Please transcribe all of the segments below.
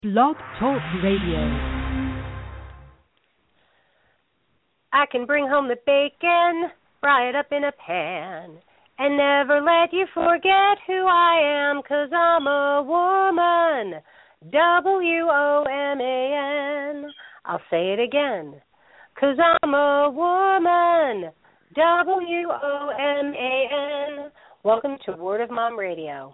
Blog Talk Radio. I can bring home the bacon, fry it up in a pan, and never let you forget who I am, 'cause I'm a woman, W-O-M-A-N. I'll say it again, 'cause I'm a woman, W-O-M-A-N. Welcome to Word of Mom Radio.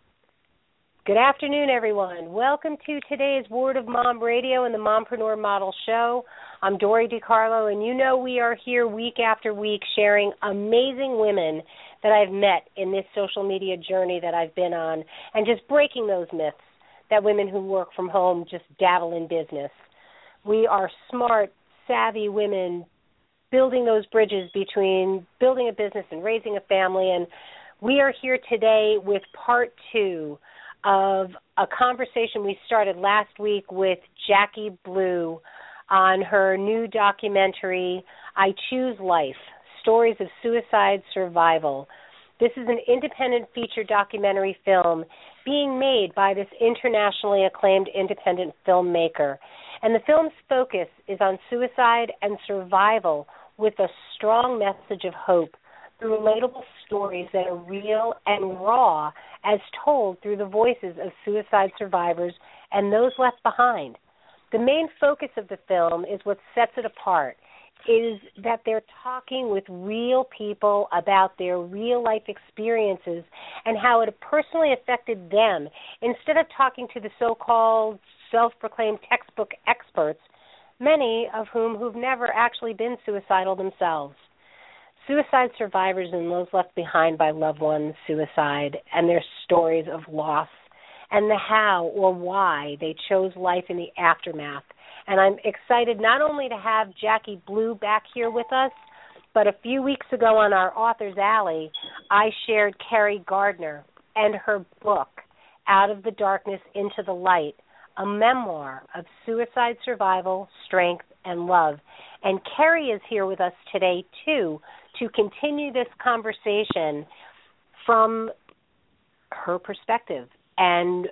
Good afternoon, everyone. Welcome to today's Word of Mom Radio and the Mompreneur Model Show. I'm Dori DiCarlo, and you know we are here week after week sharing amazing women that I've met in this social media journey that I've been on, and just breaking those myths that women who work from home just dabble in business. We are smart, savvy women building those bridges between building a business and raising a family, and we are here today with part two of a conversation we started last week with Jackie Blue on her new documentary, I Choose Life, Stories of Suicide Survival. This is an independent feature documentary film being made by this internationally acclaimed independent filmmaker. And the film's focus is on suicide and survival with a strong message of hope through relatable stories that are real and raw as told through the voices of suicide survivors and those left behind. The main focus of the film is what sets it apart, is that they're talking with real people about their real-life experiences and how it personally affected them, instead of talking to the so-called self-proclaimed textbook experts, many of who've never actually been suicidal themselves. Suicide survivors and those left behind by loved ones' suicide and their stories of loss and the how or why they chose life in the aftermath. And I'm excited not only to have Jackie Blue back here with us, but a few weeks ago on our Author's Alley, I shared Carrie Gardner and her book, Out of the Darkness into the Light, a memoir of suicide survival, strength, and love. And Carrie is here with us today, too, to continue this conversation from her perspective. And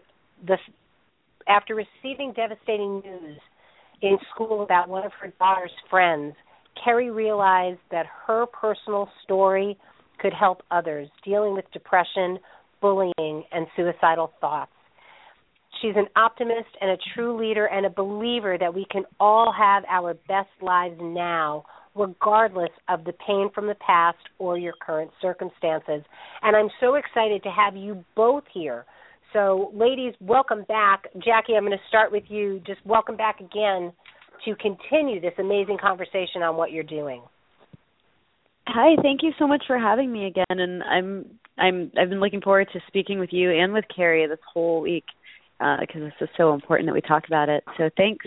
after receiving devastating news in school about one of her daughter's friends, Carrie realized that her personal story could help others dealing with depression, bullying, and suicidal thoughts. She's an optimist and a true leader and a believer that we can all have our best lives now, regardless of the pain from the past or your current circumstances. And I'm so excited to have you both here. So, ladies, welcome back. Jackie, I'm going to start with you. Just welcome back again to continue this amazing conversation on what you're doing. Hi, thank you so much for having me again. And I've been looking forward to speaking with you and with Carrie this whole week because this is so important that we talk about it. So thanks.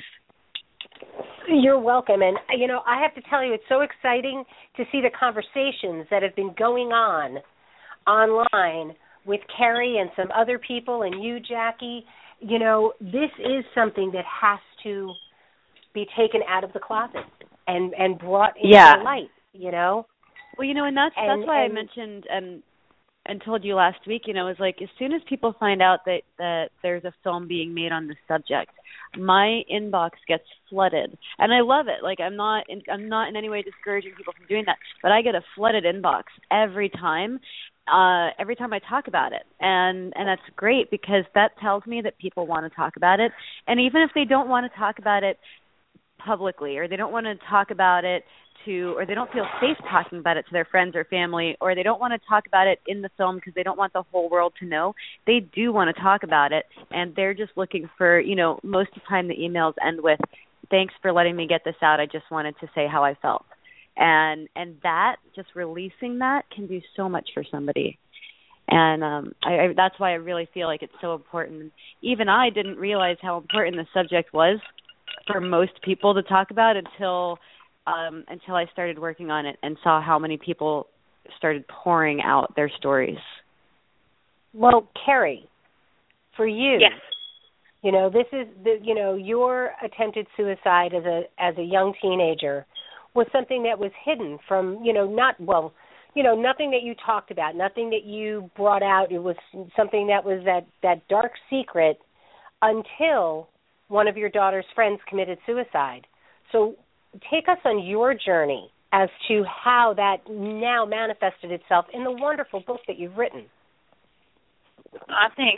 You're welcome. And, you know, I have to tell you, it's so exciting to see the conversations that have been going on online with Carrie and some other people and you, Jackie. You know, this is something that has to be taken out of the closet and brought into the light, you know? Well, you know, and that's why I mentioned and told you last week, you know, is like as soon as people find out that there's a film being made on this subject, my inbox gets flooded, and I love it. Like I'm not in any way discouraging people from doing that, but I get a flooded inbox every time I talk about it, and that's great because that tells me that people want to talk about it, and even if they don't want to talk about it publicly, or they don't want to talk about it or they don't feel safe talking about it to their friends or family, or they don't want to talk about it in the film because they don't want the whole world to know, they do want to talk about it, and they're just looking for, you know, most of the time the emails end with, thanks for letting me get this out, I just wanted to say how I felt. And that, just releasing that can do so much for somebody. And I that's why I really feel like it's so important. Even I didn't realize how important the subject was for most people to talk about until I started working on it and saw how many people started pouring out their stories. Well, Carrie, for you, yes. You know, this is your attempted suicide as a young teenager was something that was hidden from, nothing that you talked about, nothing that you brought out. It was something that was that dark secret until one of your daughter's friends committed suicide. So take us on your journey as to how that now manifested itself in the wonderful book that you've written. Thanks.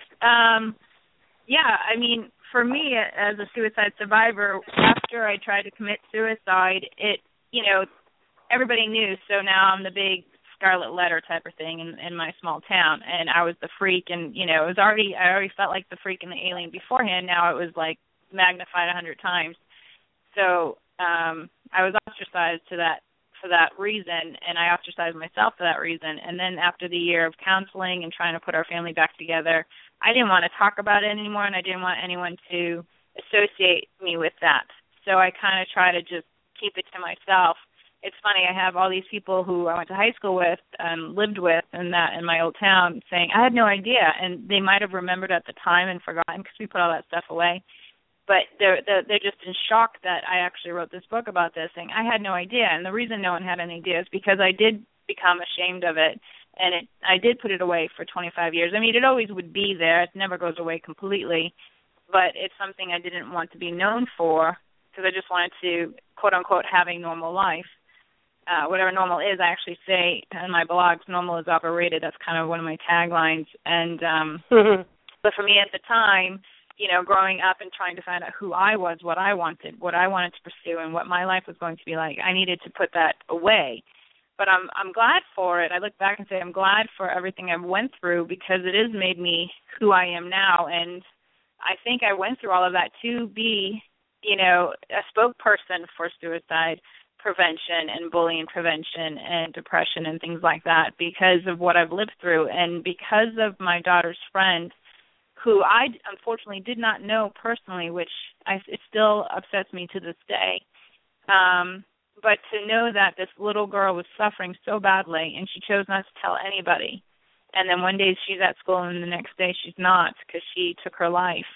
Yeah, I mean, for me, as a suicide survivor, after I tried to commit suicide, everybody knew, so now I'm the big scarlet letter type of thing in my small town, and I was the freak, and, I already felt like the freak and the alien beforehand. Now it was, like, magnified 100 times. So I was ostracized for that reason, and I ostracized myself for that reason. And then after the year of counseling and trying to put our family back together, I didn't want to talk about it anymore, and I didn't want anyone to associate me with that. So I kind of try to just keep it to myself. It's funny, I have all these people who I went to high school with and lived with in my old town saying, I had no idea, and they might have remembered at the time and forgotten because we put all that stuff away. But they're just in shock that I actually wrote this book about this, saying I had no idea. And the reason no one had any idea is because I did become ashamed of it, and I did put it away for 25 years. I mean, it always would be there. It never goes away completely, but it's something I didn't want to be known for because I just wanted to, quote-unquote, have a normal life. Whatever normal is, I actually say in my blogs, normal is overrated. That's kind of one of my taglines. And but for me at the time, growing up and trying to find out who I was, what I wanted to pursue, and what my life was going to be like, I needed to put that away. But I'm glad for it. I look back and say I'm glad for everything I went through because it has made me who I am now. And I think I went through all of that to be, a spokesperson for suicide prevention and bullying prevention and depression and things like that because of what I've lived through and because of my daughter's friend, who I unfortunately did not know personally, which it still upsets me to this day. But to know that this little girl was suffering so badly and she chose not to tell anybody, and then one day she's at school and the next day she's not because she took her life.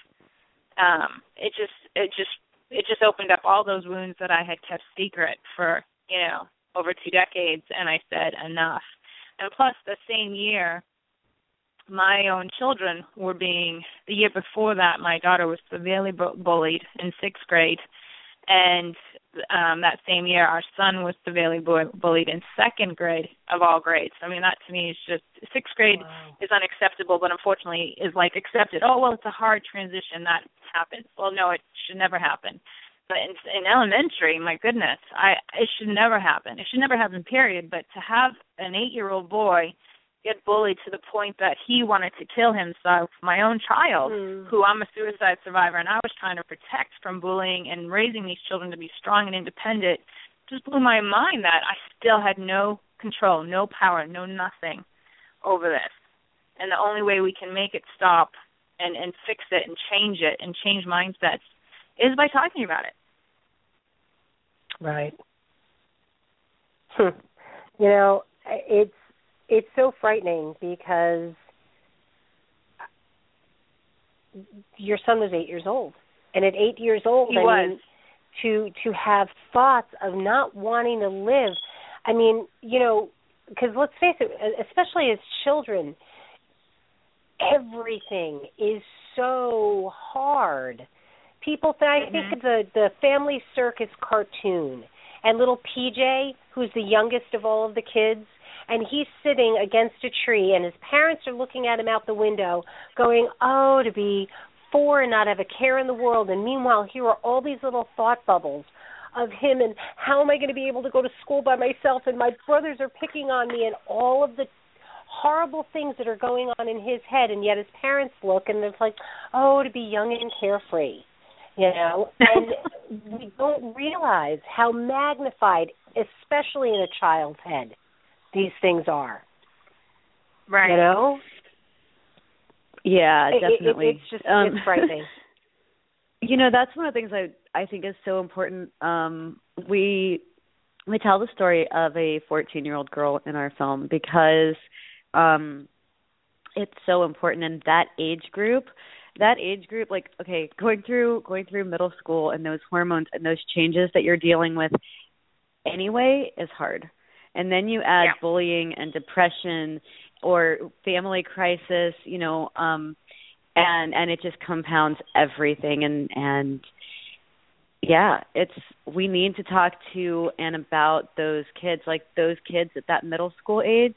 It just opened up all those wounds that I had kept secret for over 2 decades, and I said enough. And plus, the same year, my own children were the year before that, my daughter was severely bullied in 6th grade, and that same year, our son was severely bullied in 2nd grade of all grades. I mean, that to me is just, 6th grade is unacceptable, but unfortunately is like accepted. Oh, well, it's a hard transition. That happens. Well, no, it should never happen. But in elementary, my goodness, it should never happen. It should never happen, period. But to have an 8-year-old boy get bullied to the point that he wanted to kill himself, my own child, who I'm a suicide survivor, and I was trying to protect from bullying and raising these children to be strong and independent, just blew my mind that I still had no control, no power, no nothing over this. And the only way we can make it stop and fix it and change mindsets is by talking about it. Right. It's so frightening because your son was 8 years old, and at 8 years old, he was. To have thoughts of not wanting to live. I mean, because let's face it, especially as children, everything is so hard. People think, I think of the Family Circus cartoon, and little PJ, who's the youngest of all of the kids, and he's sitting against a tree, and his parents are looking at him out the window going, oh, to be 4 and not have a care in the world. And meanwhile, here are all these little thought bubbles of him, and how am I going to be able to go to school by myself, and my brothers are picking on me, and all of the horrible things that are going on in his head. And yet his parents look, and it's like, oh, to be young and carefree. And we don't realize how magnified, especially in a child's head, these things are. Right. Yeah, definitely. It's just it's frightening. That's one of the things I think is so important. We tell the story of a 14-year-old girl in our film because it's so important in that age group. Like, okay, going through middle school and those hormones and those changes that you're dealing with anyway is hard. And then you add bullying and depression or family crisis, and it just compounds everything. And yeah, we need to talk to and about those kids, like those kids at that middle school age.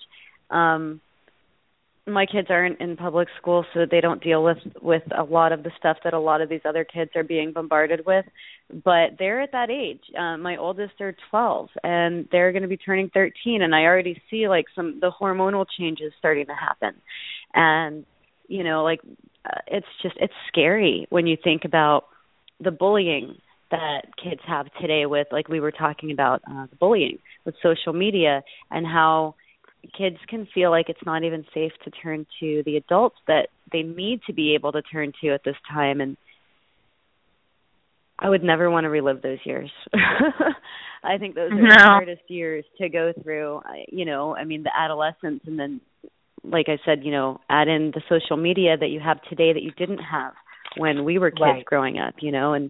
My kids aren't in public school, so they don't deal with a lot of the stuff that a lot of these other kids are being bombarded with. But they're at that age. My oldest are 12, and they're going to be turning 13, and I already see like the hormonal changes starting to happen. And it's scary when you think about the bullying that kids have today with, like we were talking about, the bullying with social media, and how kids can feel like it's not even safe to turn to the adults that they need to be able to turn to at this time. And I would never want to relive those years. I think those are the hardest years to go through, the adolescence, and then, like I said, add in the social media that you have today that you didn't have when we were kids growing up, and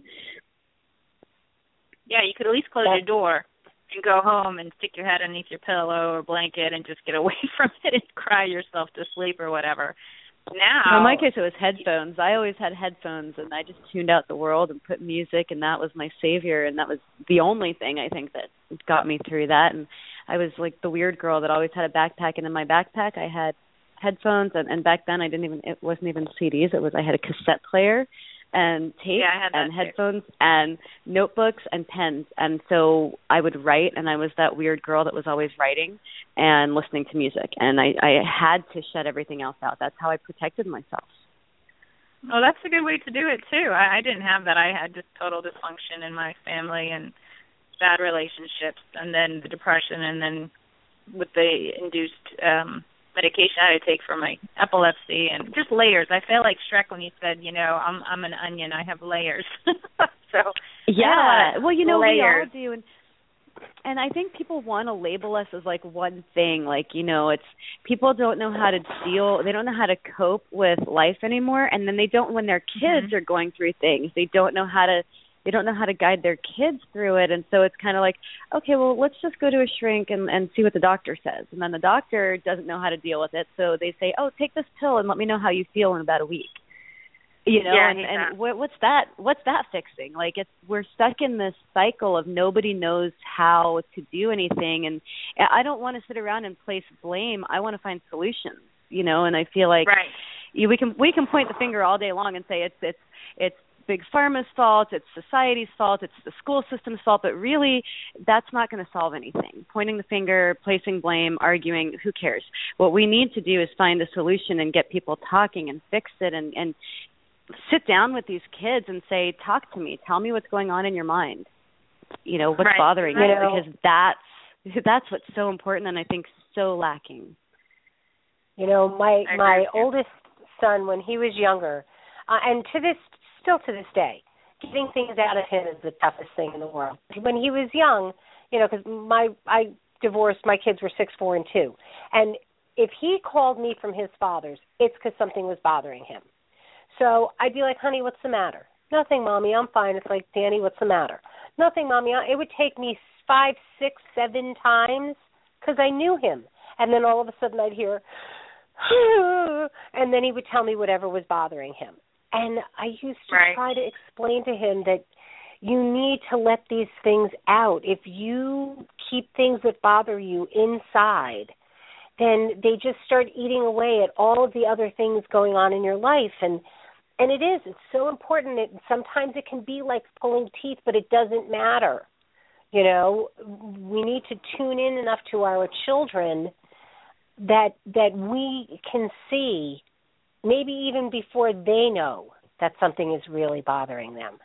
yeah, you could at least close your door and go home and stick your head underneath your pillow or blanket and just get away from it and cry yourself to sleep or whatever. Now, in my case, it was headphones. I always had headphones, and I just tuned out the world and put music, and that was my savior, and that was the only thing I think that got me through that. And I was like the weird girl that always had a backpack, and in my backpack I had headphones, and back then it wasn't even CDs. I had a cassette player and tape and headphones and notebooks and pens. And so I would write, and I was that weird girl that was always writing and listening to music. And I had to shut everything else out. That's how I protected myself. Well, that's a good way to do it, too. I didn't have that. I had just total dysfunction in my family and bad relationships, and then the depression, and then with the induced medication I had to take for my epilepsy, and just layers. I feel like Shrek when he said, I'm an onion, I have layers. So yeah, well, layers. We all do, and I think people want to label us as like one thing, like it's people don't know how to they don't know how to cope with life anymore, and then they don't when their kids are going through things, they don't know how to guide their kids through it. And so it's kind of like, okay, well, let's just go to a shrink and see what the doctor says. And then the doctor doesn't know how to deal with it. So they say, oh, take this pill and let me know how you feel in about a week. And what's that fixing? Like we're stuck in this cycle of nobody knows how to do anything. And I don't want to sit around and place blame. I want to find solutions, and I feel like we can point the finger all day long and say it's Big Pharma's fault, it's society's fault, it's the school system's fault, but really that's not going to solve anything. Pointing the finger, placing blame, arguing, who cares? What we need to do is find a solution and get people talking and fix it and sit down with these kids and say, talk to me, tell me what's going on in your mind. What's bothering you, because that's what's so important and I think so lacking. My oldest son, when he was younger, and still to this day, getting things out of him is the toughest thing in the world. When he was young, because I divorced, my kids were 6, 4, and 2. And if he called me from his father's, it's because something was bothering him. So I'd be like, honey, what's the matter? Nothing, Mommy, I'm fine. It's like, Danny, what's the matter? Nothing, Mommy. It would take me 5, 6, 7 times because I knew him. And then all of a sudden I'd hear, and then he would tell me whatever was bothering him. And I used to try to explain to him that you need to let these things out. If you keep things that bother you inside, then they just start eating away at all of the other things going on in your life. And it's so important. Sometimes it can be like pulling teeth, but it doesn't matter. We need to tune in enough to our children that we can see, maybe even before they know that something is really bothering them.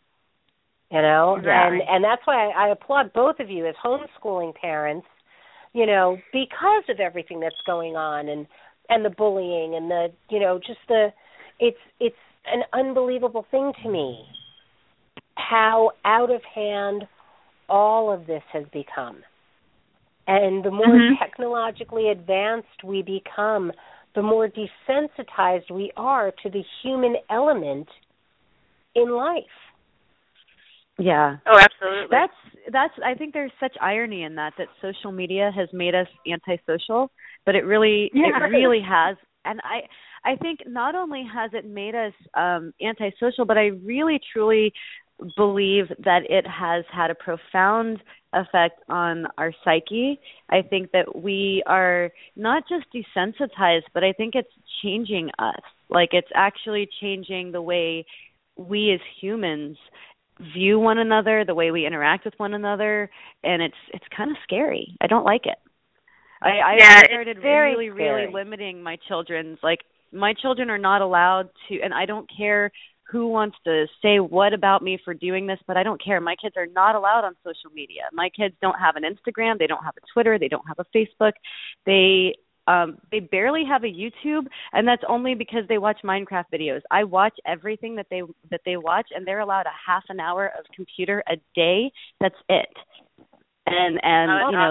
And that's why I applaud both of you as homeschooling parents, because of everything that's going on and the bullying and it's an unbelievable thing to me how out of hand all of this has become. And the more technologically advanced we become, the more desensitized we are to the human element in life. Yeah. Oh, absolutely. That's I think there's such irony in that social media has made us antisocial, but it really has. And I think not only has it made us antisocial, but I really, truly believe that it has had a profound effect on our psyche. I think that we are not just desensitized, but I think it's changing us. Like, it's actually changing the way we as humans view one another, the way we interact with one another, and it's kind of scary. I don't like it. I started really limiting my children's, like, my children are not allowed to, and I don't care who wants to say what about me for doing this, but I don't care. My kids are not allowed on social media. My kids don't have an Instagram, they don't have a Twitter, they don't have a Facebook. They barely have a YouTube, and that's only because they watch Minecraft videos. I watch everything that they watch, and they're allowed a half an hour of computer a day. That's it. And you know,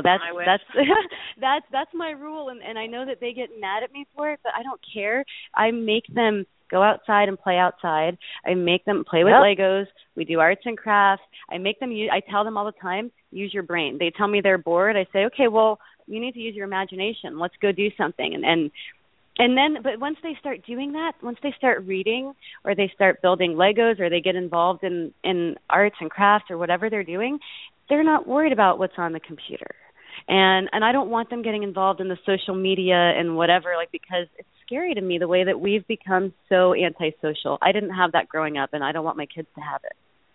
that's my rule, and I know that they get mad at me for it, but I don't care. I make them go outside and play outside. I make them play with Legos. We do arts and crafts. I tell them all the time, use your brain. They tell me they're bored. I say, okay, well, you need to use your imagination. Let's go do something. And then, but once they start doing that, once they start reading, or they start building Legos, or they get involved in arts and crafts or whatever they're doing, they're not worried about what's on the computer. And I don't want them getting involved in the social media and whatever, like, because it's scary to me the way that we've become so antisocial. I didn't have that growing up, and I don't want my kids to have it.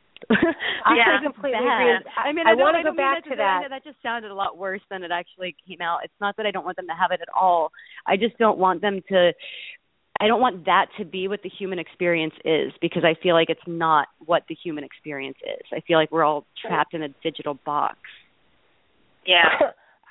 I completely agree. I mean, I want to go back to that. That just sounded a lot worse than it actually came out. It's not that I don't want them to have it at all. I just don't want them to. I don't want that to be what the human experience is, because I feel like it's not what the human experience is. I feel like we're all trapped in a digital box. Yeah.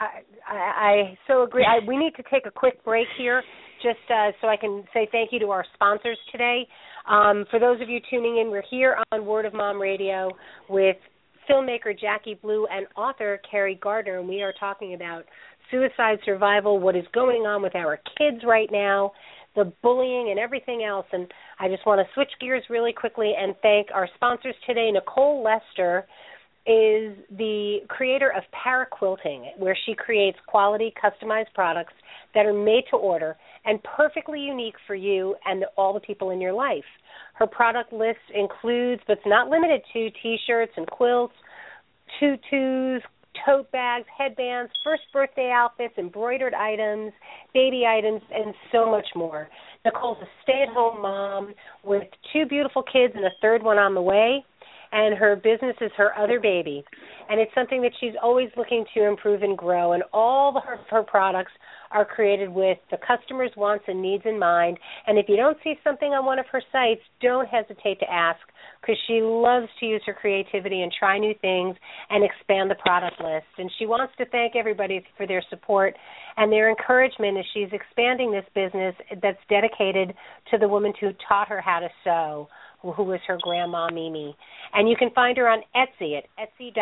I so agree. We need to take a quick break here, just so I can say thank you to our sponsors today. For those of you tuning in, we're here on Word of Mom Radio with filmmaker Jackie Blue and author Carrie Gardner, and we are talking about suicide survival, what is going on with our kids right now, the bullying and everything else. And I just want to switch gears really quickly and thank our sponsors today. Nicole Lester is the creator of Para Quilting, where she creates quality, customized products that are made to order and perfectly unique for you and all the people in your life. Her product list includes, but it's not limited to, T-shirts and quilts, tutus, tote bags, headbands, first birthday outfits, embroidered items, baby items, and so much more. Nicole's a stay-at-home mom with 2 beautiful kids and a third one on the way, and her business is her other baby. And it's something that she's always looking to improve and grow, and all her products are created with the customer's wants and needs in mind. And if you don't see something on one of her sites, don't hesitate to ask, because she loves to use her creativity and try new things and expand the product list. And she wants to thank everybody for their support and their encouragement as she's expanding this business that's dedicated to the woman who taught her how to sew, who was her grandma, Mimi. And you can find her on Etsy at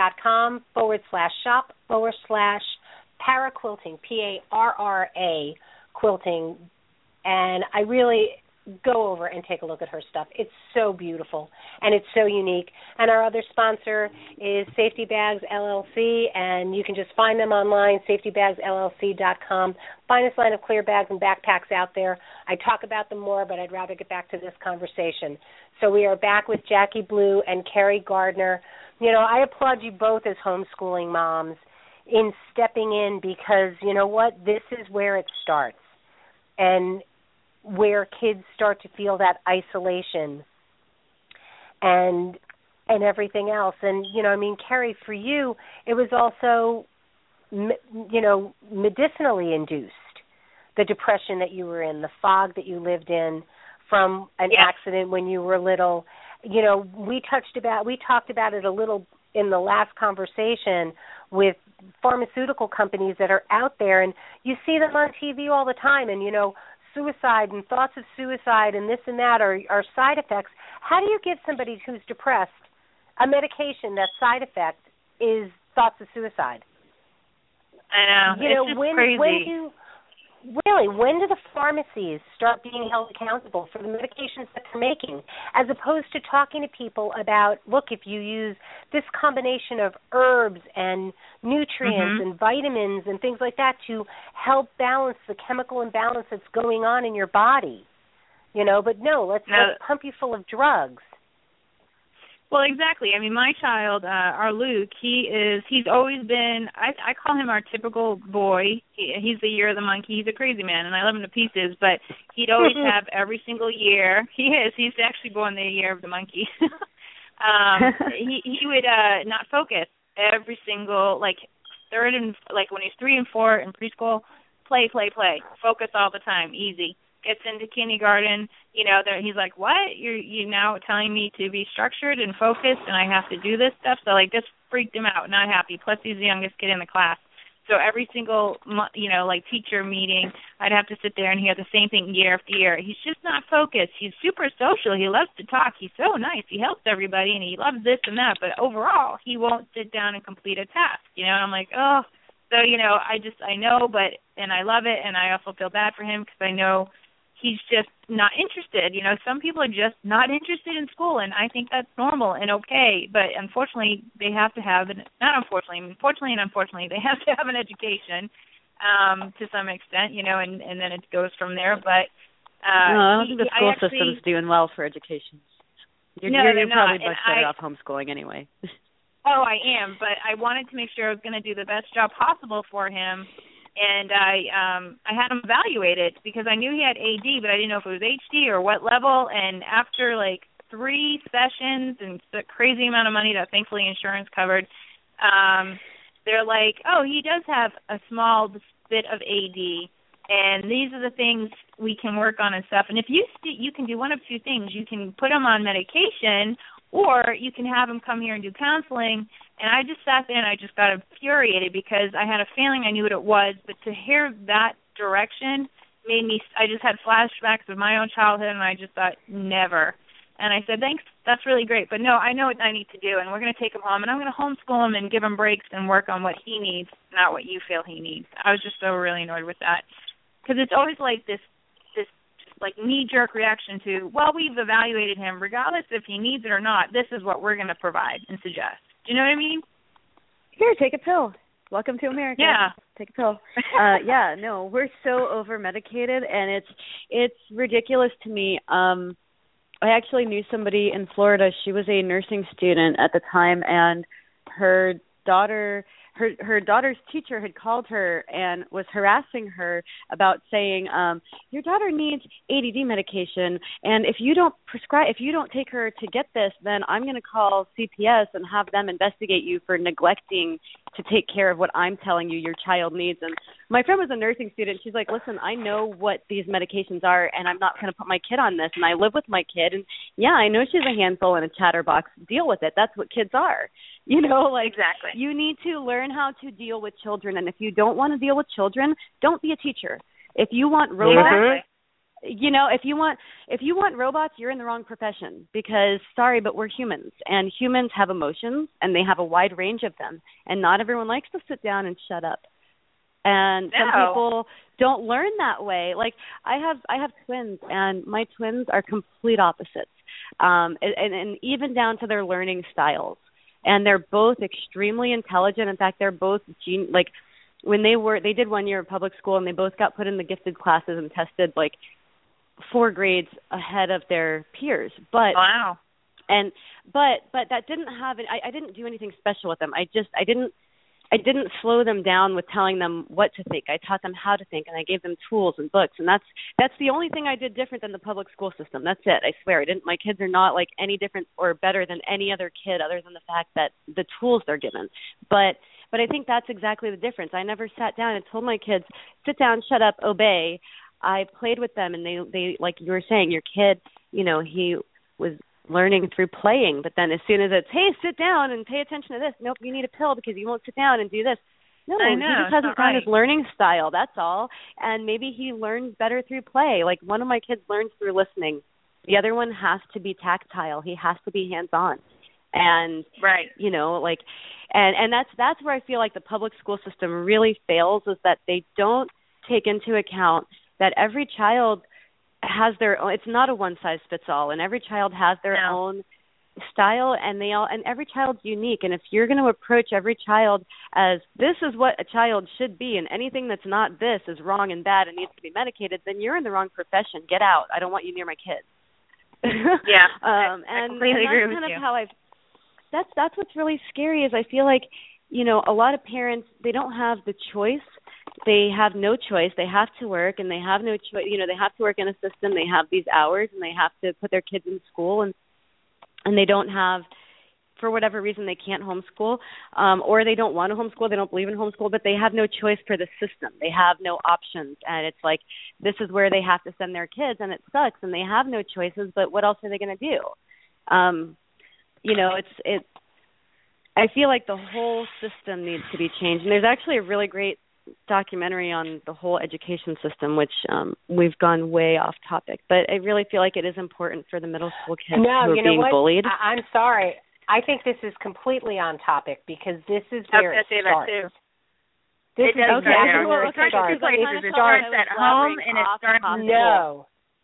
etsy.com/shop/Para Quilting, P-A-R-R-A quilting. And I really go over and take a look at her stuff. It's so beautiful, and it's so unique. And our other sponsor is Safety Bags LLC, and you can just find them online, safetybagsllc.com. Finest line of clear bags and backpacks out there. I talk about them more, but I'd rather get back to this conversation. So we are back with Jackie Blue and Carrie Gardner. You know, I applaud you both as homeschooling moms in stepping in, because, you know what, this is where it starts, and where kids start to feel that isolation and everything else. And, you know, I mean, Carrie, for you, it was also, you know, medicinally induced, the depression that you were in, the fog that you lived in from an accident when you were little. You know, we talked about it a little in the last conversation with pharmaceutical companies that are out there, and you see them on TV all the time, and, you know, suicide and thoughts of suicide and this and that are side effects. How do you give somebody who's depressed a medication that side effect is thoughts of suicide? I know. You know, it's just crazy. When do the pharmacies start being held accountable for the medications that they're making, as opposed to talking to people about, look, if you use this combination of herbs and nutrients and vitamins and things like that to help balance the chemical imbalance that's going on in your body, But no, let's pump you full of drugs. Well, exactly. I mean, my child, our Luke, he's always been, I call him our typical boy. He's the year of the monkey. He's a crazy man, and I love him to pieces, but he'd always have every single year. He's actually born the year of the monkey. He would not focus every single, third and, when he's 3 and 4 in preschool, play. Focus all the time, easy. Gets into kindergarten, he's like, what? You're now telling me to be structured and focused and I have to do this stuff? So, this freaked him out, not happy. Plus, he's the youngest kid in the class. So every single, teacher meeting, I'd have to sit there and hear the same thing year after year. He's just not focused. He's super social. He loves to talk. He's so nice. He helps everybody, and he loves this and that. But overall, he won't sit down and complete a task, And I'm like, oh. So, I know, and I love it, and I also feel bad for him because I know he's just not interested. Some people are just not interested in school, and I think that's normal and okay. But unfortunately, they have to have fortunately and unfortunately, they have to have an education to some extent, and then it goes from there. But I don't think the school system's doing well for education. You're probably much better off homeschooling anyway. Oh, I am, but I wanted to make sure I was going to do the best job possible for him. And I had him evaluated because I knew he had AD, but I didn't know if it was HD or what level. And after 3 sessions and the crazy amount of money that thankfully insurance covered, they're like, oh, he does have a small bit of AD, and these are the things we can work on and stuff. And if you can do one of two things. You can put him on medication, or you can have him come here and do counseling. And I just sat there and I just got infuriated because I had a feeling I knew what it was, but to hear that direction made me, I just had flashbacks of my own childhood, and I just thought, never. And I said, thanks, that's really great, but no, I know what I need to do, and we're going to take him home, and I'm going to homeschool him and give him breaks and work on what he needs, not what you feel he needs. I was just so really annoyed with that because it's always this knee-jerk reaction to, well, we've evaluated him, regardless if he needs it or not, this is what we're going to provide and suggest. Do you know what I mean? Here, take a pill. Welcome to America. Yeah. Take a pill. No, we're so over-medicated, and it's ridiculous to me. I actually knew somebody in Florida. She was a nursing student at the time, and her daughter's teacher had called her and was harassing her about saying, your daughter needs ADD medication, and if you don't take her to get this, then I'm going to call CPS and have them investigate you for neglecting to take care of what I'm telling you your child needs. And my friend was a nursing student. She's like, listen, I know what these medications are, and I'm not going to put my kid on this, and I live with my kid, and yeah, I know she's a handful and a chatterbox. Deal with it. That's what kids are. Exactly. You need to learn how to deal with children, and if you don't want to deal with children, don't be a teacher. If you want robots, if you want robots, you're in the wrong profession because, sorry, but we're humans, and humans have emotions, and they have a wide range of them, and not everyone likes to sit down and shut up. And some people don't learn that way. I have twins, and my twins are complete opposites, and even down to their learning styles. And they're both extremely intelligent. In fact, they're both when they did 1 year of public school, and they both got put in the gifted classes and tested 4 grades ahead of their peers. But wow. But that didn't have it. I didn't do anything special with them. I didn't slow them down with telling them what to think. I taught them how to think, and I gave them tools and books, and that's the only thing I did different than the public school system. That's it. I swear. My kids are not any different or better than any other kid, other than the fact that the tools they're given. But I think that's exactly the difference. I never sat down and told my kids, sit down, shut up, obey. I played with them, and they like you were saying, your kid, he was learning through playing, but then as soon as it's, hey, sit down and pay attention to this, nope, you need a pill because you won't sit down and do this. No, I know, he just hasn't found his learning style, that's all. And maybe he learns better through play. One of my kids learns through listening. The other one has to be tactile. He has to be hands-on. And, right. And that's where I feel like the public school system really fails, is that they don't take into account that every child has their own, it's not a one-size-fits-all, and every child has their own style, and every child's unique. And if you're going to approach every child as this is what a child should be, and anything that's not this is wrong and bad and needs to be medicated, then you're in the wrong profession. Get out. I don't want you near my kids. Yeah, I and completely agree with kind you. of how that's what's really scary is I feel like, you know, a lot of parents, they don't have the choice. They have no choice. They have to work, and they have no choice. You know, they have to work in a system. They have these hours, and they have to put their kids in school, and they don't have, for whatever reason, they can't homeschool, or they don't want to homeschool. They don't believe in homeschool, but they have no choice for the system. They have no options, and it's like this is where they have to send their kids, and it sucks, and they have no choices. But what else are they going to do? You know, it's. I feel like the whole system needs to be changed, and there's actually a really great documentary on the whole education system, which we've gone way off topic, but I really feel like it is important for the middle school kids who are being bullied. I'm sorry. I think this is completely on topic because this is where it starts. This is exactly where it starts. It starts at home and it starts at school.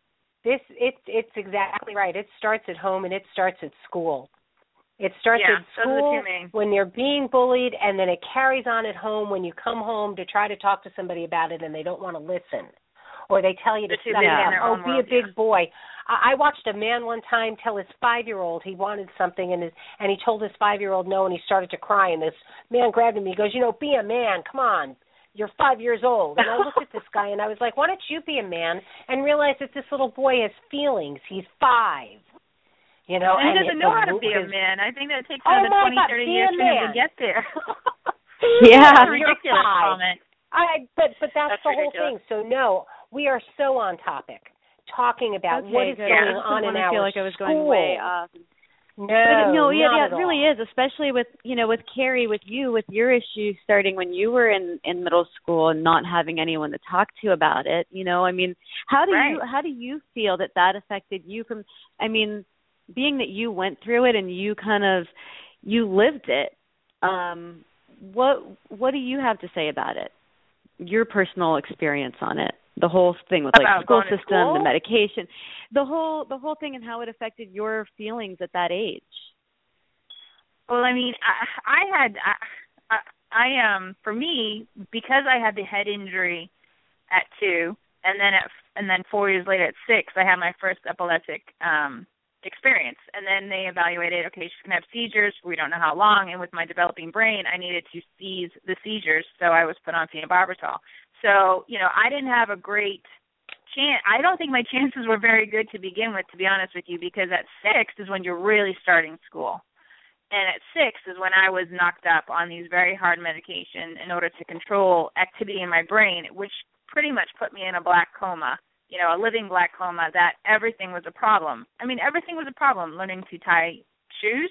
It's exactly right. It starts at home and it starts at school. It starts at school when you're being bullied, and then it carries on at home when you come home to try to talk to somebody about it and they don't want to listen. Or they tell you to shut up. Be a big boy. I watched a man one time tell his 5-year-old he wanted something, and he told his 5-year-old no, and he started to cry. And this man grabbed him. He goes, you know, be a man. Come on. You're 5 years old. And I looked at this guy, and I was like, why don't you be a man and realize that this little boy has feelings? He's 5. You know, and he doesn't know how to be a man. I think that takes another 20, 30 years for him to get there. Yeah. Ridiculous comment. But that's the whole thing. So, no, we are so on topic, talking about what is going on in our feel like I was school. Going way off. It really is, especially with, you know, with Carrie, with you, with your issue starting when you were in middle school and not having anyone to talk to about it. You know, I mean, how do you feel that affected you from, I mean, being that you went through it and you lived it, what do you have to say about it? Your personal experience on it, the whole thing with like the school system, the medication, the whole thing, and how it affected your feelings at that age. Well, I mean, for me, because I had the head injury at 2, and then 4 years later at 6, I had my first epileptic experience, and then they evaluated, okay, she's going to have seizures, we don't know how long, and with my developing brain, I needed to cease the seizures, so I was put on phenobarbital. So, you know, I didn't have a great chance. I don't think my chances were very good to begin with, to be honest with you, because at 6 is when you're really starting school, and at 6 is when I was knocked up on these very hard medication in order to control activity in my brain, which pretty much put me in a black coma. You know, a living black coma, that everything was a problem. I mean, everything was a problem. Learning to tie shoes,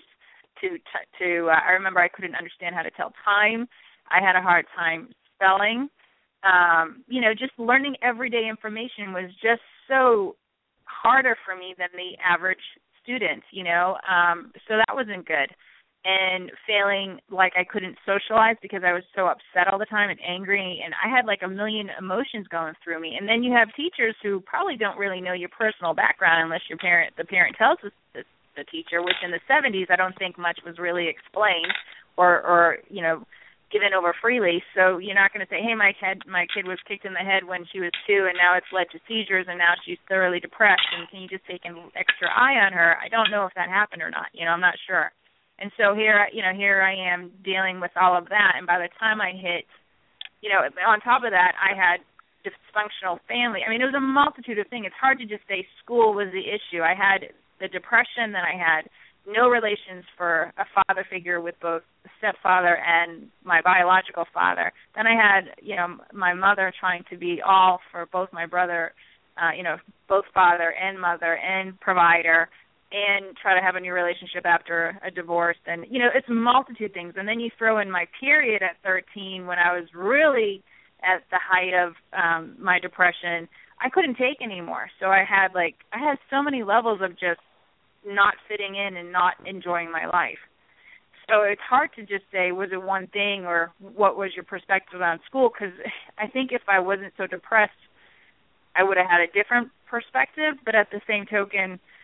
I remember I couldn't understand how to tell time. I had a hard time spelling. You know, just learning everyday information was just so harder for me than the average student, you know. So that wasn't good. And feeling like I couldn't socialize because I was so upset all the time and angry, and I had like a million emotions going through me. And then you have teachers who probably don't really know your personal background unless the parent tells the teacher, which in the 70s I don't think much was really explained or you know, given over freely. So you're not going to say, hey, my kid was kicked in the head when she was 2 and now it's led to seizures and now she's thoroughly depressed, and can you just take an extra eye on her? I don't know if that happened or not. You know, I'm not sure. And so here I am dealing with all of that. And by the time I hit, you know, on top of that, I had dysfunctional family. I mean, it was a multitude of things. It's hard to just say school was the issue. I had the depression, then I had no relations for a father figure with both the stepfather and my biological father. Then I had, you know, my mother trying to be all for both my brother, you know, both father and mother and provider, and try to have a new relationship after a divorce. And, you know, it's a multitude of things. And then you throw in my period at 13 when I was really at the height of my depression. I couldn't take anymore. So I had so many levels of just not fitting in and not enjoying my life. So it's hard to just say, was it one thing or what was your perspective on school? Because I think if I wasn't so depressed, I would have had a different perspective. But at the same token,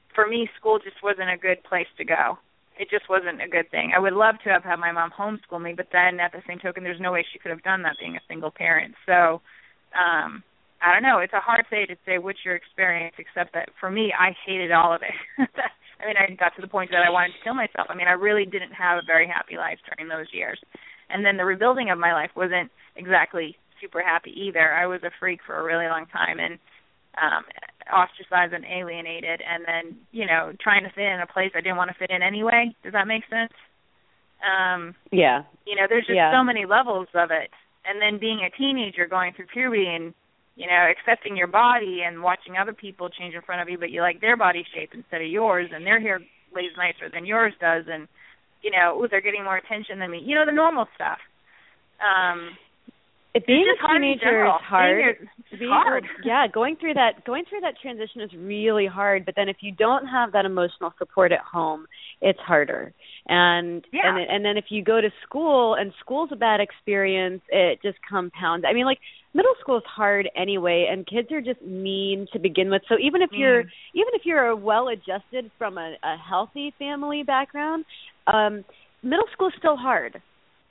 for me, school just wasn't a good place to go. It just wasn't a good thing. I would love to have had my mom homeschool me, but then at the same token, there's no way she could have done that being a single parent. So, I don't know. It's a hard thing to say what's your experience, except that for me, I hated all of it. I mean, I got to the point that I wanted to kill myself. I mean, I really didn't have a very happy life during those years. And then the rebuilding of my life wasn't exactly super happy either. I was a freak for a really long time and ostracized and alienated, and then, trying to fit in a place I didn't want to fit in anyway. Does that make sense? Yeah. There's just so many levels of it. And then being a teenager going through puberty and, accepting your body and watching other people change in front of you, but you like their body shape instead of yours, and their hair lays nicer than yours does, and, they're getting more attention than me. The normal stuff. Being a teenager is hard. It's hard. Yeah, going through that transition is really hard. But then if you don't have that emotional support at home, it's harder. And then if you go to school and school's a bad experience, it just compounds. I mean, like middle school is hard anyway, and kids are just mean to begin with. So even if you're well-adjusted from a healthy family background, middle school is still hard.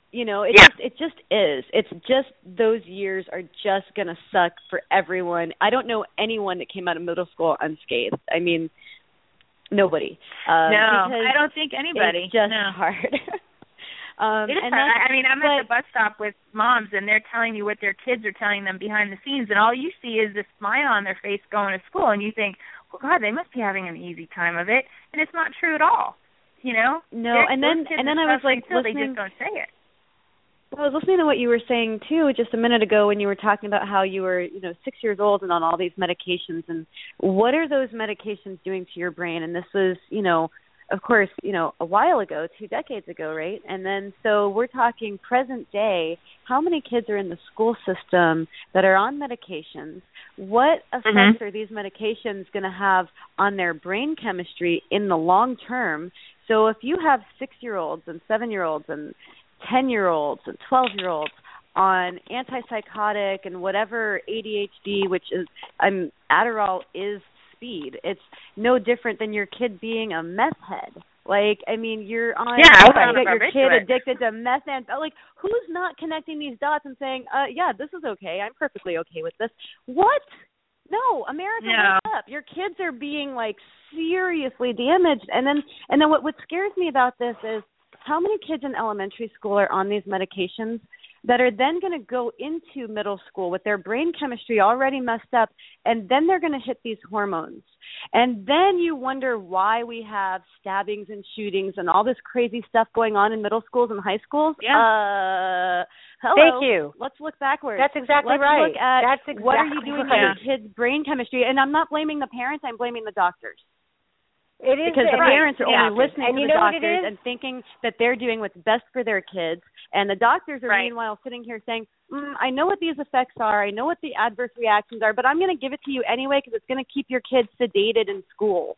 It just is. It's just those years are just going to suck for everyone. I don't know anyone that came out of middle school unscathed. I mean, nobody. No, I don't think anybody. It's just hard. It is hard. I mean, I'm at the bus stop with moms, and they're telling me what their kids are telling them behind the scenes, and all you see is this smile on their face going to school, and you think, well, God, they must be having an easy time of it, and it's not true at all. No, and then I was like, they just don't say it. Well, I was listening to what you were saying, too, just a minute ago when you were talking about how you were, 6 years old and on all these medications. And what are those medications doing to your brain? And this was, of course, a while ago, 2 decades ago, right? And then so we're talking present day. How many kids are in the school system that are on medications? What effects are these medications going to have on their brain chemistry in the long term? So if you have 6-year-olds and 7-year-olds and 10-year-olds and 12-year-olds on antipsychotic and whatever ADHD, which is Adderall is speed. It's no different than your kid being a meth head. Like, I mean, you're on your kid addicted to meth, and like, who's not connecting these dots and saying, yeah, this is okay. I'm perfectly okay with this. What? No, America, wake up. Your kids are being like seriously damaged. And then what scares me about this is how many kids in elementary school are on these medications that are then going to go into middle school with their brain chemistry already messed up, and then they're going to hit these hormones. And then you wonder why we have stabbings and shootings and all this crazy stuff going on in middle schools and high schools. Yeah. Hello. Thank you. Let's look backwards. That's exactly Let's right. Look at That's exactly what are you doing to your kids' brain chemistry? And I'm not blaming the parents. I'm blaming the doctors. It is because the parents are only listening to the doctors and thinking that they're doing what's best for their kids, and the doctors are meanwhile sitting here saying, I know what these effects are, I know what the adverse reactions are, but I'm going to give it to you anyway because it's going to keep your kids sedated in school.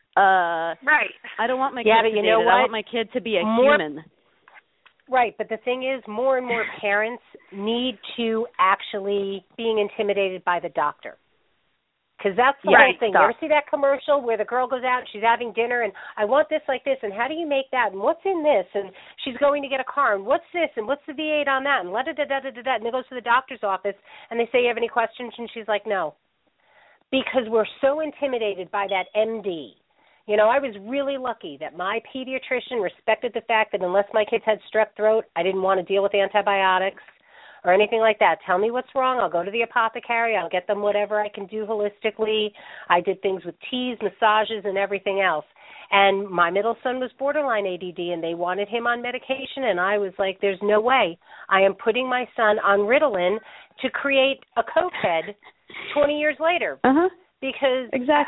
I don't want my kid sedated. I want my kid to be a human. Right, but the thing is, more and more parents need to actually being intimidated by the doctor. Because that's the whole thing. You ever see that commercial where the girl goes out and she's having dinner and I want this like this and how do you make that and what's in this and she's going to get a car and what's this and what's the V8 on that and la-da-da-da-da-da-da and they goes to the doctor's office and they say, you have any questions? And she's like, no. Because we're so intimidated by that MD. I was really lucky that my pediatrician respected the fact that unless my kids had strep throat, I didn't want to deal with antibiotics or anything like that. Tell me what's wrong. I'll go to the apothecary. I'll get them whatever I can do holistically. I did things with teas, massages, and everything else. And my middle son was borderline ADD, and they wanted him on medication, and I was like, there's no way. I am putting my son on Ritalin to create a cokehead 20 years later. Because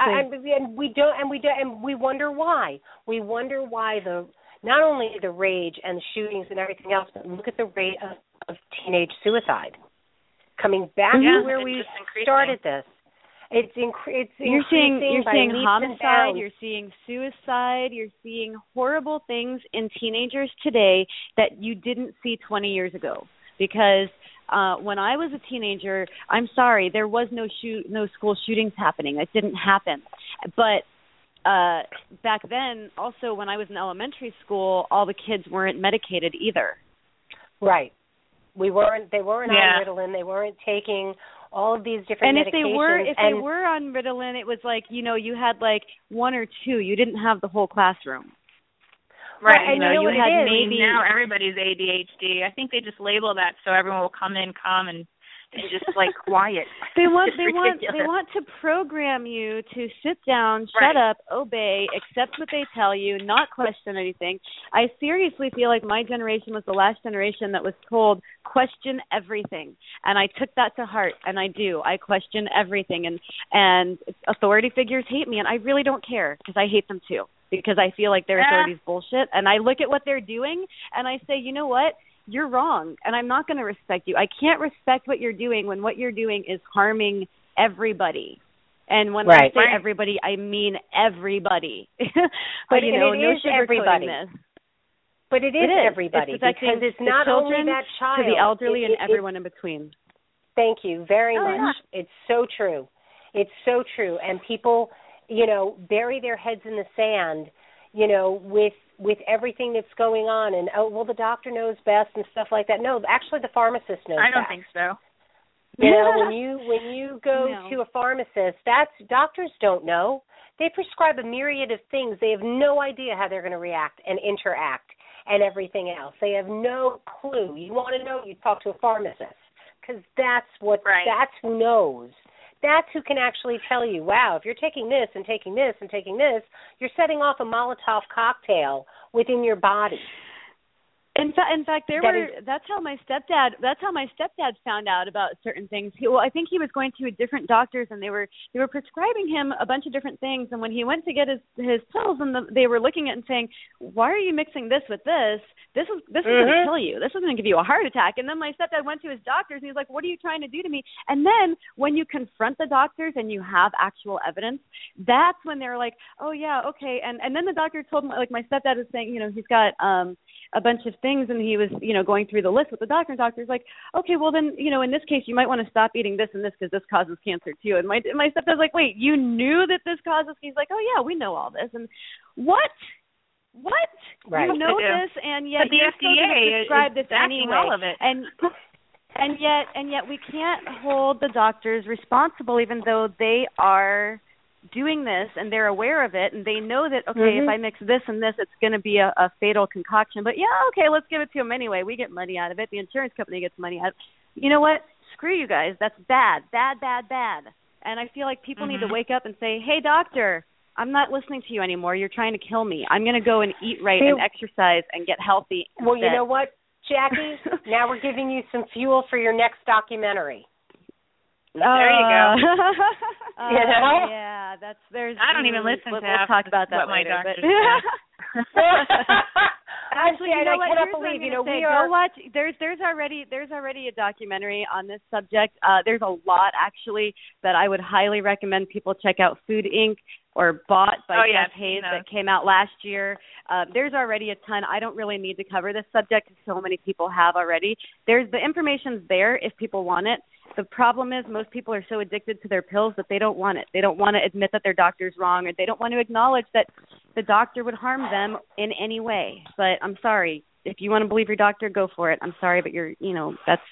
we wonder why. We wonder why not only the rage and the shootings and everything else, but look at the rate of teenage suicide. Coming back to where we started this. It's you're seeing homicide, you're seeing suicide, you're seeing horrible things in teenagers today that you didn't see 20 years ago. Because when I was a teenager, I'm sorry, there was no school shootings happening. That didn't happen. But back then, also when I was in elementary school, all the kids weren't medicated either. Right. They weren't on Ritalin. They weren't taking all of these different medications. And if they were on Ritalin, it was like, you had like one or two. You didn't have the whole classroom. Right. And you know what had it is? Maybe now everybody's ADHD. I think they just label that so everyone will come and just like quiet. They want to program you to sit down, shut up, obey, accept what they tell you, not question anything. I seriously feel like my generation was the last generation that was told question everything, and I took that to heart, and I do. I question everything, and authority figures hate me, and I really don't care because I hate them too, because I feel like their authority's bullshit, and I look at what they're doing and I say, you know what? You're wrong, and I'm not going to respect you. I can't respect what you're doing when what you're doing is harming everybody. And when I say everybody, I mean everybody. But, no sugarcoating this. But it is everybody, because it's not only that child. To the elderly and everyone in between. Thank you very much. Yeah. It's so true. It's so true. And people, bury their heads in the sand, with everything that's going on, and the doctor knows best and stuff like that. No, actually the pharmacist knows best. I don't think so. When you go to a pharmacist, doctors don't know. They prescribe a myriad of things. They have no idea how they're going to react and interact and everything else. They have no clue. You want to know, you talk to a pharmacist, because that's who knows. That's who can actually tell you, wow, if you're taking this and taking this and taking this, you're setting off a Molotov cocktail within your body. In fact, that's how my stepdad found out about certain things. I think he was going to different doctors, and they were prescribing him a bunch of different things. And when he went to get his pills, and they were looking at it and saying, "Why are you mixing this with this? This is going to kill you. This is going to give you a heart attack." And then my stepdad went to his doctors, and he was like, "What are you trying to do to me?" And then when you confront the doctors and you have actual evidence, that's when they're like, "Oh yeah, okay." And then the doctor told him, like my stepdad is saying, he's got a bunch of things, and he was, going through the list with the doctor, and the doctor's like, okay, well then, in this case, you might want to stop eating this and this because this causes cancer too. And my stepdad's like, wait, you knew that this causes? He's like, oh yeah, we know all this. And what? Right. You know this, and yet but the you're still going to prescribe this anyway. All of it. And yet we can't hold the doctors responsible, even though they are doing this and they're aware of it, and they know that, okay, if I mix this and this, it's going to be a fatal concoction. But yeah, okay, let's give it to them anyway. We get money out of it. The insurance company gets money out of it. You know what? Screw you guys. That's bad. And I feel like people need to wake up and say, hey, doctor, I'm not listening to you anymore. You're trying to kill me. I'm going to go and eat right and exercise and get healthy instead. Well, you know what, Jackie? Now we're giving you some fuel for your next documentary. There you go. Yeah, I don't even listen to we'll talk about that what later, my doctor says. Actually, I cannot believe, we are. Go watch. There's already a documentary on this subject. There's a lot actually that I would highly recommend people check out. Food Inc. or Bought by Jeff Hayes that came out last year. There's already a ton. I don't really need to cover this subject because so many people have already. The information's there if people want it. The problem is most people are so addicted to their pills that they don't want it. They don't want to admit that their doctor's wrong, or they don't want to acknowledge that the doctor would harm them in any way. But I'm sorry. If you want to believe your doctor, go for it. I'm sorry, but that's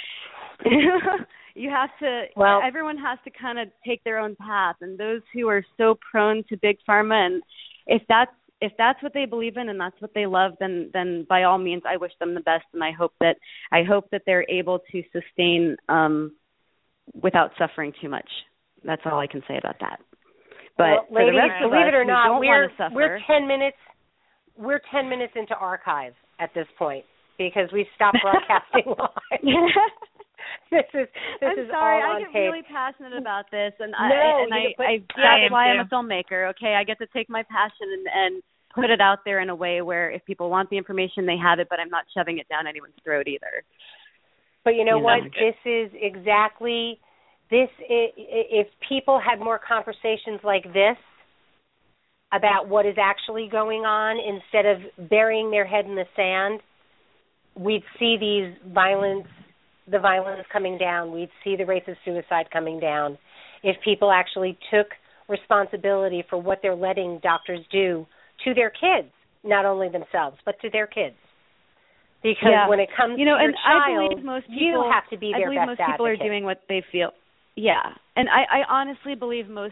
you have to, everyone has to kind of take their own path. And those who are so prone to big pharma, and if that's what they believe in and that's what they love, then by all means, I wish them the best, and I hope that they're able to sustain without suffering too much. That's all I can say about that. But ladies, for the rest of believe us it or who not, don't want to suffer, we're 10 minutes into archive at this point because we stopped broadcasting live. This is sorry, all on I get tape. really passionate about this, and that's why I'm a filmmaker. Okay, I get to take my passion and put it out there in a way where if people want the information, they have it, but I'm not shoving it down anyone's throat either. But you know what? This is exactly this. If people had more conversations like this about what is actually going on instead of burying their head in the sand, we'd see the violence coming down. We'd see the rates of suicide coming down if people actually took responsibility for what they're letting doctors do to their kids, not only themselves, but to their kids. Because when it comes to your child, I believe most people, you have to be their best advocate. I believe most people are doing what they feel. Yeah, and I honestly believe most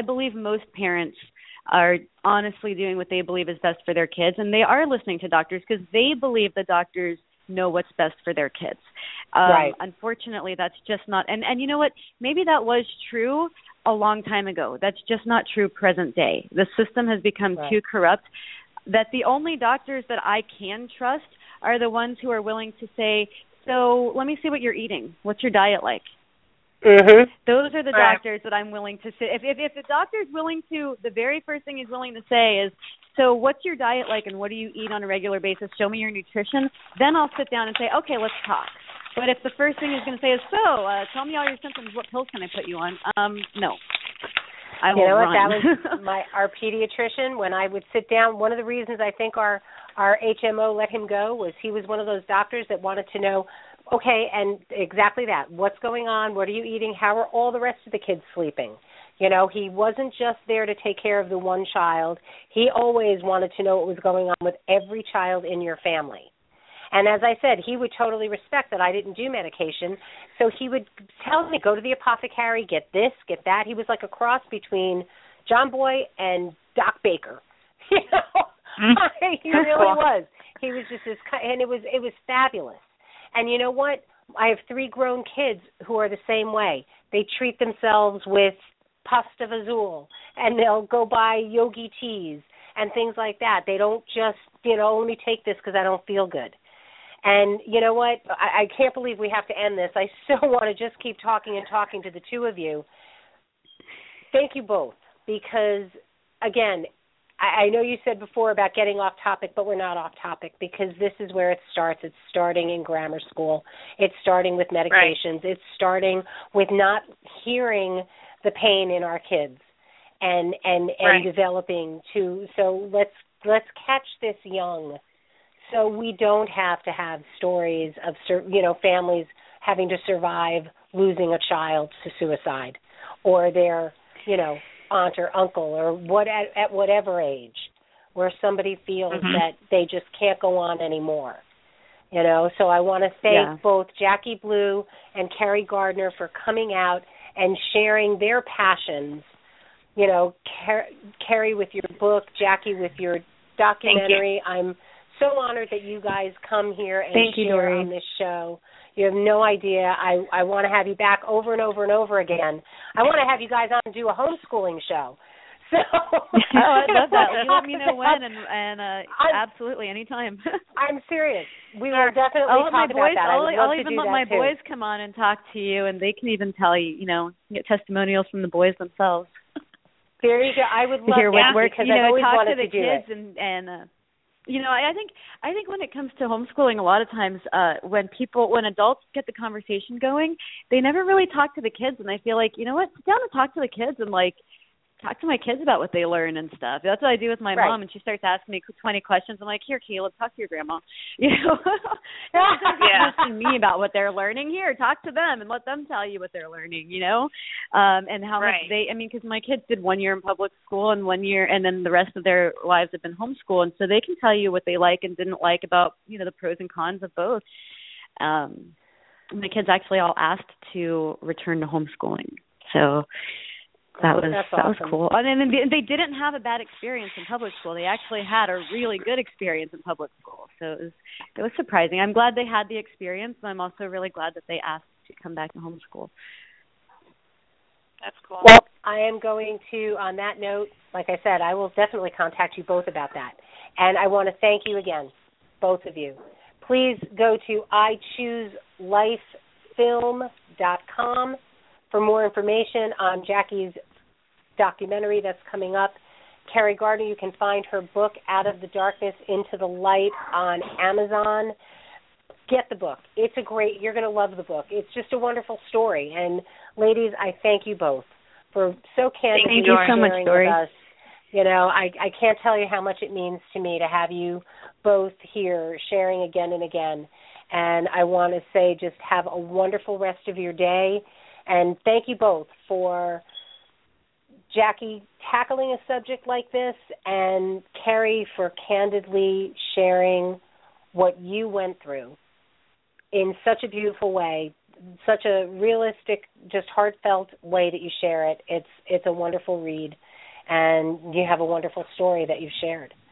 parents are honestly doing what they believe is best for their kids, and they are listening to doctors because they believe the doctors know what's best for their kids. Right. Unfortunately, that's just not, and you know what, maybe that was true a long time ago. That's just not true present day. The system has become too corrupt that the only doctors that I can trust are the ones who are willing to say, so let me see what you're eating. What's your diet like? Mm-hmm. Those are the doctors that I'm willing to say. If the doctor's willing to, the very first thing he's willing to say is, so what's your diet like and what do you eat on a regular basis? Show me your nutrition. Then I'll sit down and say, okay, let's talk. But if the first thing he's going to say is, tell me all your symptoms, what pills can I put you on? No. I won't run. That was our pediatrician. When I would sit down, one of the reasons I think our HMO let him go was he was one of those doctors that wanted to know, okay, and exactly that. What's going on? What are you eating? How are all the rest of the kids sleeping? You know, he wasn't just there to take care of the one child. He always wanted to know what was going on with every child in your family. And as I said, he would totally respect that I didn't do medication. So he would tell me, go to the apothecary, get this, get that. He was like a cross between John Boy and Doc Baker. You know, he really was. He was just this, and it was fabulous. And you know what? I have 3 grown kids who are the same way. They treat themselves with Pasta Azul, and they'll go buy yogi teas and things like that. They don't just, let me take this because I don't feel good. And you know what? I can't believe we have to end this. I so want to just keep talking to the two of you. Thank you both, because, again, I know you said before about getting off topic, but we're not off topic because this is where it starts. It's starting in grammar school. It's starting with medications. Right. It's starting with not hearing the pain in our kids and developing to. So let's catch this young, so we don't have to have stories of families having to survive losing a child to suicide, or their aunt or uncle, or at whatever age, where somebody feels that they just can't go on anymore. So I want to thank both Jackie Blue and Kerry Gardner for coming out and sharing their passions. Kerry with your book, Jackie with your documentary. I'm so honored that you guys come here and share on this show. You have no idea. I want to have you back over and over and over again. I want to have you guys on and do a homeschooling show. So I'd love that. You let me know when, and absolutely anytime. I'm serious. We will definitely talk about that. I'll even let my boys come on and talk to you, and they can even tell you, get testimonials from the boys themselves. There you go. I would love that because I've always wanted to do it. Talk to the kids and I think when it comes to homeschooling, a lot of times when adults get the conversation going, they never really talk to the kids, and I feel like, sit down and talk to the kids and talk to my kids about what they learn and stuff. That's what I do with my mom, and she starts asking me 20 questions. I'm like, here, Caleb, talk to your grandma. Asking me about what they're learning. Here, talk to them and let them tell you what they're learning, and how much because my kids did 1 year in public school and 1 year, and then the rest of their lives have been homeschooled, and so they can tell you what they like and didn't like about, the pros and cons of both. My kids actually all asked to return to homeschooling, so that was cool. And then they didn't have a bad experience in public school. They actually had a really good experience in public school. So it was surprising. I'm glad they had the experience, and I'm also really glad that they asked to come back to homeschool. That's cool. Well, I am going to, on that note, like I said, I will definitely contact you both about that. And I want to thank you again, both of you. Please go to iChooseLifeFilm.com for more information on Jackie's documentary that's coming up. Kerry Gardner, you can find her book, Out of the Darkness into the Light, on Amazon. Get the book. You're going to love the book. It's just a wonderful story. And ladies, I thank you both for so candidly sharing with us. I can't tell you how much it means to me to have you both here sharing again and again. And I want to say just have a wonderful rest of your day. And thank you both for Jackie, tackling a subject like this, and Kerry for candidly sharing what you went through in such a beautiful way, such a realistic, just heartfelt way that you share it. It's a wonderful read, and you have a wonderful story that you've shared.